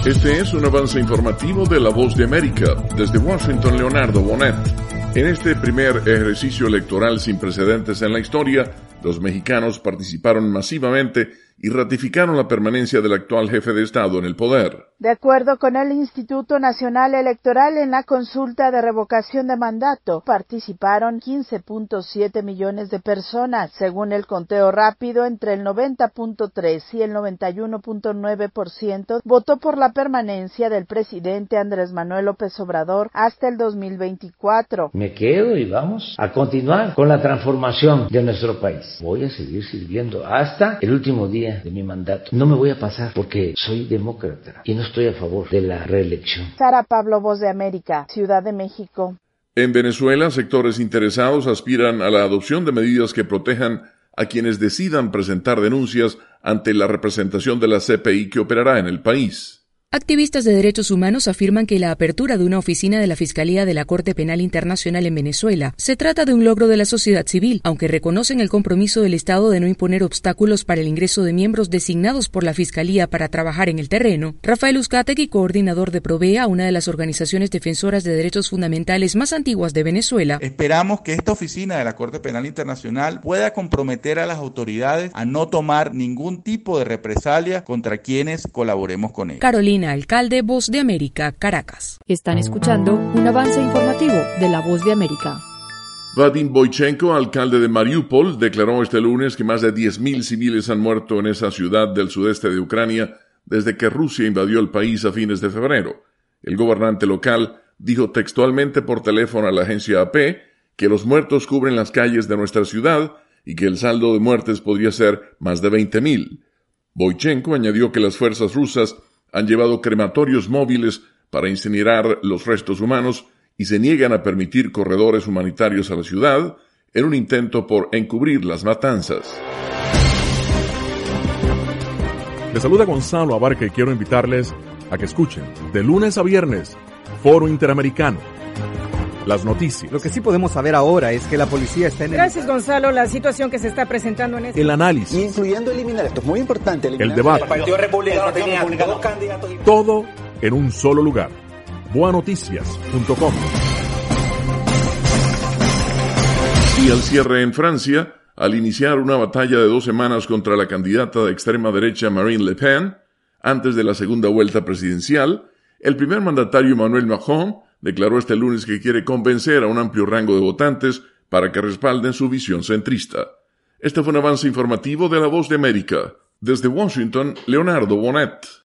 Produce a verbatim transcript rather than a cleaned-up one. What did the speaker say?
Este es un avance informativo de La Voz de América. Desde Washington, Leonardo Bonet. En este primer ejercicio electoral sin precedentes en la historia, los mexicanos participaron masivamente y ratificaron la permanencia del actual jefe de Estado en el poder. De acuerdo con el Instituto Nacional Electoral, en la consulta de revocación de mandato participaron quince punto siete millones de personas. Según el conteo rápido, entre el noventa punto tres y el noventa y uno punto nueve por ciento votó por la permanencia del presidente Andrés Manuel López Obrador hasta el dos mil veinticuatro. Me quedo y vamos a continuar con la transformación de nuestro país. Voy a seguir sirviendo hasta el último día de mi mandato. No me voy a pasar porque soy demócrata y no estoy a favor de la reelección. Sara Pablo, Voz de América, Ciudad de México. En Venezuela, sectores interesados aspiran a la adopción de medidas que protejan a quienes decidan presentar denuncias ante la representación de la C P I que operará en el país. Activistas de derechos humanos afirman que la apertura de una oficina de la Fiscalía de la Corte Penal Internacional en Venezuela se trata de un logro de la sociedad civil, aunque reconocen el compromiso del Estado de no imponer obstáculos para el ingreso de miembros designados por la Fiscalía para trabajar en el terreno. Rafael Uzcategui, coordinador de Provea, una de las organizaciones defensoras de derechos fundamentales más antiguas de Venezuela. Esperamos que esta oficina de la Corte Penal Internacional pueda comprometer a las autoridades a no tomar ningún tipo de represalia contra quienes colaboremos con ella. Carolina Alcalde, Voz de América, Caracas. Están escuchando un avance informativo de La Voz de América. Vadim Boichenko, alcalde de Mariupol, declaró este lunes que más de diez mil civiles han muerto en esa ciudad del sudeste de Ucrania desde que Rusia invadió el país a fines de febrero. El gobernante local dijo textualmente por teléfono a la agencia A P que los muertos cubren las calles de nuestra ciudad y que el saldo de muertes podría ser más de veinte mil. Boichenko añadió que las fuerzas rusas han llevado crematorios móviles para incinerar los restos humanos y se niegan a permitir corredores humanitarios a la ciudad en un intento por encubrir las matanzas. Les saluda Gonzalo Abarca y quiero invitarles a que escuchen de lunes a viernes Foro Interamericano. Las noticias. Lo que sí podemos saber ahora es que la policía está en el... Gracias, Gonzalo. La situación que se está presentando en este... El análisis. Incluyendo eliminar, esto es muy importante. El debate. El Partido Republicano tenía dos candidatos. Todo en un solo lugar. boa noticias punto com. Y al cierre en Francia, al iniciar una batalla de dos semanas contra la candidata de extrema derecha Marine Le Pen, antes de la segunda vuelta presidencial, el primer mandatario Emmanuel Macron declaró este lunes que quiere convencer a un amplio rango de votantes para que respalden su visión centrista. Este fue un avance informativo de La Voz de América. Desde Washington, Leonardo Bonet.